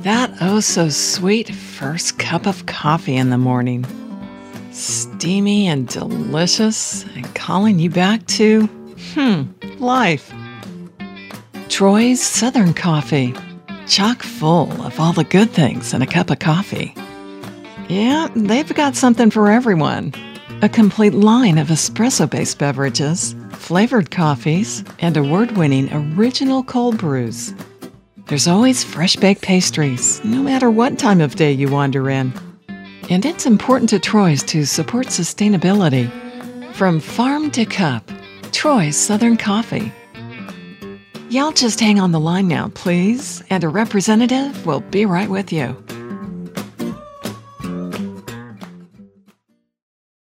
That oh so sweet first cup of coffee in the morning. Steamy and delicious and calling you back to, life. Troy's Southern Coffee. Chock full of all the good things in a cup of coffee. Yeah, they've got something for everyone. A complete line of espresso-based beverages, flavored coffees, and award-winning original cold brews. There's always fresh-baked pastries, no matter what time of day you wander in. And it's important to Troy's to support sustainability. From farm to cup, Troy's Southern Coffee. Y'all just hang on the line now, please, and a representative will be right with you.